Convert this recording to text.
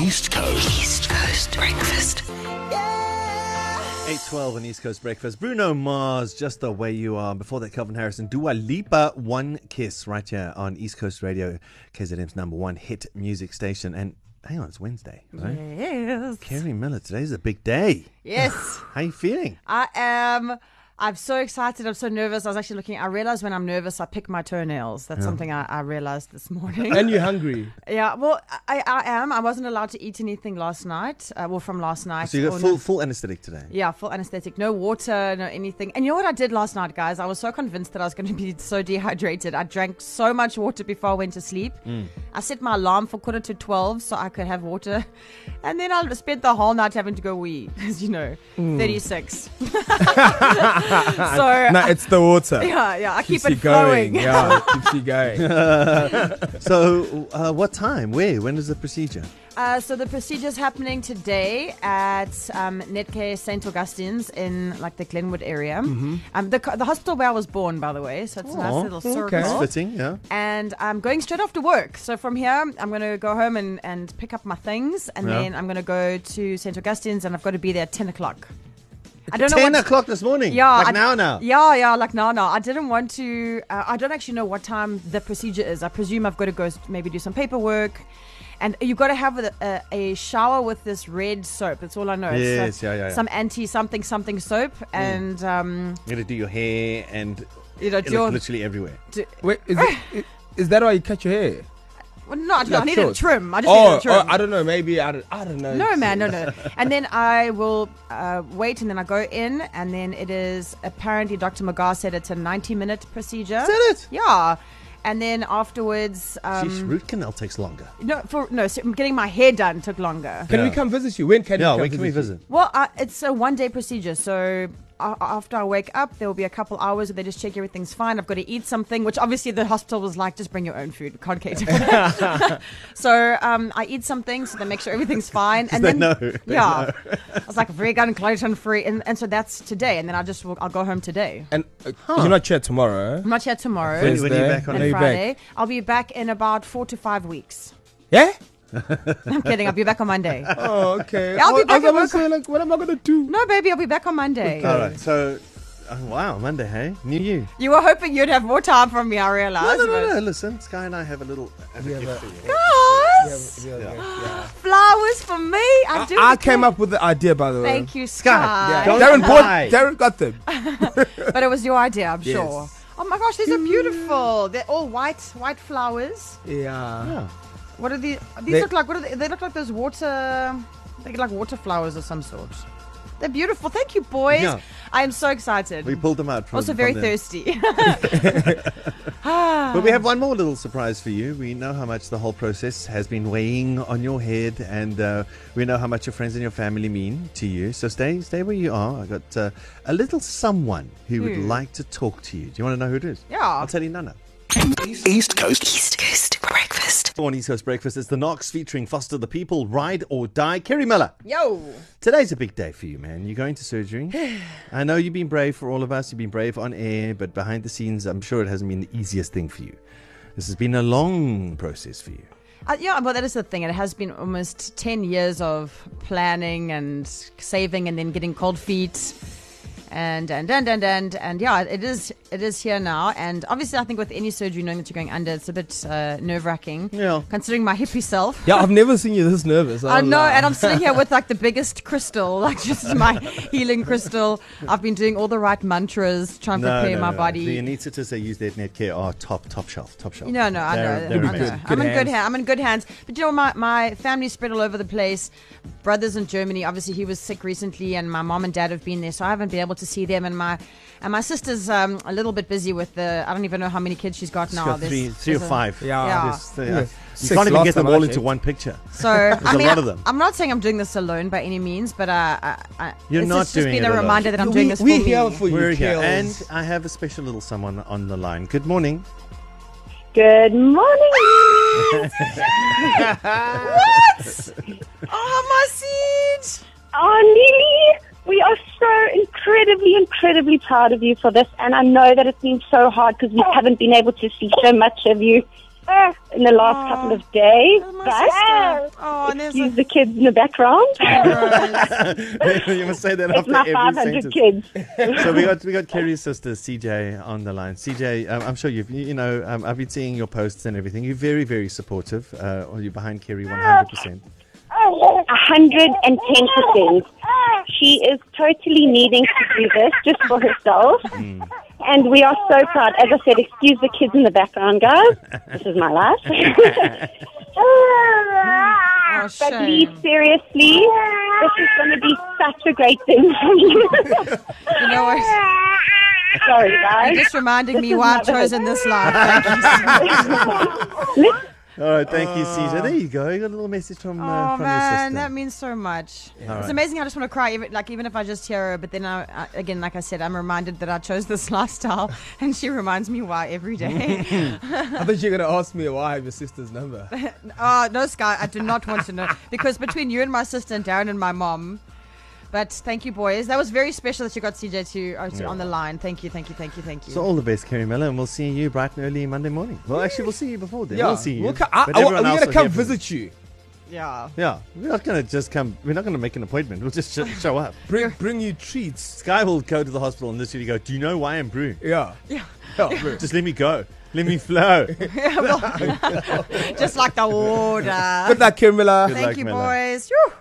East Coast Breakfast. 8:12 on East Coast Breakfast. Bruno Mars, Just the Way You Are. Before that, Calvin Harris and Dua Lipa, One Kiss, right here on East Coast Radio, KZM's number one hit music station. And hang on, it's Wednesday, right? Yes. Kerry Miller, today's a big day. Yes. How you feeling? I'm so excited. I'm so nervous. I realized when I'm nervous, I pick my toenails. That's something I realized this morning. And you're hungry. Yeah, well, I am. I wasn't allowed to eat anything last night. From last night. So you got full anesthetic today? Yeah, full anesthetic. No water, no anything. And you know what I did last night, guys? I was so convinced that I was going to be so dehydrated. I drank so much water before I went to sleep. I set my alarm for 11:45 so I could have water. And then I spent the whole night having to go wee, as you know, 36. So No, it's the water. yeah, I keep Keeps you it flowing. going. Yeah, keeps you going. So, what time? Where? When is the procedure? So the procedure's happening today at Netcare St. Augustine's in like the Glenwood area. The hospital where I was born, by the way, so it's a nice little circle. It's fitting, yeah. And I'm going straight off to work. So from here, I'm going to go home and pick up my things, and then I'm going to go to St. Augustine's, and I've got to be there at 10 o'clock. I don't know 10 o'clock this morning? Yeah. Like now? Yeah, like now. I didn't want to... I don't actually know what time the procedure is. I presume I've got to go maybe do some paperwork. And you've got to have a shower with this red soap. That's all I know. Yes, yeah. Some anti-something soap. And... You're going to do your hair and literally everywhere. Wait, is that why you cut your hair? Well, no, I Like needed a short? trim. I just needed a trim. I don't know. Maybe I don't know. No, man, no. And then I will wait, and then I go in, and then it is apparently Dr. Magar said it's a 90-minute procedure. Is that it? Yeah. And then afterwards, root canal takes longer. So getting my hair done took longer. Can we come visit you? When can we visit? Well, it's a one-day procedure, so after I wake up, there will be a couple hours where they just check everything's fine. I've got to eat something, which obviously the hospital was like, just bring your own food. Can't cater. So I eat something, so they make sure everything's fine. And then know. I was like vegan, gluten-free, and so that's today. And then I'll go home today. And you're not here tomorrow. I'm not here tomorrow. When are you back on? And When are you Friday. back? I'll be back in about 4 to 5 weeks. Yeah? I'm kidding. I'll be back on Monday. Oh, okay. Yeah, I'll be back I at was work. saying, like, what am I gonna do? No, baby, I'll be back on Monday. All right, so... wow, Monday, hey? New you. You were hoping you'd have more time from me, I realized. No. Listen, Sky and I have a little... Guys, flowers for me. I came up with the idea, by the way. Thank you, Sky. Sky. Don't Darren got them. But it was your idea, I'm Yes. sure. Oh my gosh, these are beautiful. They're all white flowers. Yeah. What are these? These They- look like, what are they? They look like those water, they look like water flowers of some sort. They're beautiful. Thank you, boys. Yeah. I am so excited. We pulled them out from... Also very from there. thirsty. But we have one more little surprise for you. We know how much the whole process has been weighing on your head, and we know how much your friends and your family mean to you. So stay where you are. I got a little someone who would like to talk to you. Do you want to know who it is? Yeah. I'll tell you now. East Coast Breakfast. On East Coast Breakfast, it's the Knox featuring Foster the People, Ride or Die. Kerry Miller. Yo. Today's a big day for you, man. You're going to surgery. I know you've been brave for all of us. You've been brave on air, but behind the scenes, I'm sure it hasn't been the easiest thing for you. This has been a long process for you. Yeah, but that is the thing. It has been almost 10 years of planning and saving and then getting cold feet. And yeah, it is here now. And obviously, I think with any surgery, knowing that you're going under, it's a bit nerve-wracking. Yeah. Considering my hippie self. Yeah, I've never seen you this nervous. I know, and I'm sitting here with like the biggest crystal, like just my healing crystal. I've been doing all the right mantras, trying to prepare my body. The anaesthetists they use there at Netcare are top shelf. No, I know. They're I know. I'm in good hands. But you know, my family's spread all over the place. Brothers in Germany, obviously he was sick recently, and my mom and dad have been there, so I haven't been able to see them. And my sister's a little bit busy with I don't even know how many kids she's got now. She's got three or five. Yeah. You can't even get them all into one picture. So I mean, a lot of them. I'm not saying I'm doing this alone by any means, but You're it's not just doing been it a alone. reminder that I'm doing this for We're me. here for you, We're here, Kales. and I have a special little someone on the line. Good morning. Good morning. What? Oh, my seed. Oh, Lily, we are so incredibly proud of you for this. And I know that it's been so hard because we haven't been able to see so much of you. in the last couple of days. Oh, my But sister. Oh, and there's excuse the kids in the background. You must say that It's after my every 500 sentence. kids. So we got Kerry's sister CJ on the line. CJ, I'm sure I've been seeing your posts and everything. You're very, very supportive. You're behind Kerry 100%. 110%. She is totally needing to do this just for herself. And we are so proud. As I said, excuse the kids in the background, guys. This is my life. oh, But shame. Lee, seriously, this is going to be such a great thing for you. You know what? Sorry, guys. Just reminding me is why I've motherhood. chosen this life. Thank you so much. All right, thank you, CJ. There you go. You got a little message from Oh your man, sister. that means so much. All It's right. amazing. I just want to cry, even if I just hear her. But then again, like I said, I'm reminded that I chose this lifestyle, and she reminds me why every day. I thought you were going to ask me why I have your sister's number. Oh no, Sky, I do not want to know because between you and my sister and Darren and my mom. But thank you, boys. That was very special that you got CJ to on the line. Thank you. So all the best, Kerry Miller, and we'll see you bright and early Monday morning. Well, actually, we'll see you before then. We'll see you. We're But going everyone else to will come hear from visit you. Yeah. Yeah, we're not going to just come. We're not going to make an appointment. We'll just show up. Bring you treats. Sky will go to the hospital and literally go, do you know why I'm Brew? Yeah. Bro. Just let me go. Let me flow. Just like the water. Good luck, Kim Miller. Good Thank luck, you, Miller. boys. Whew.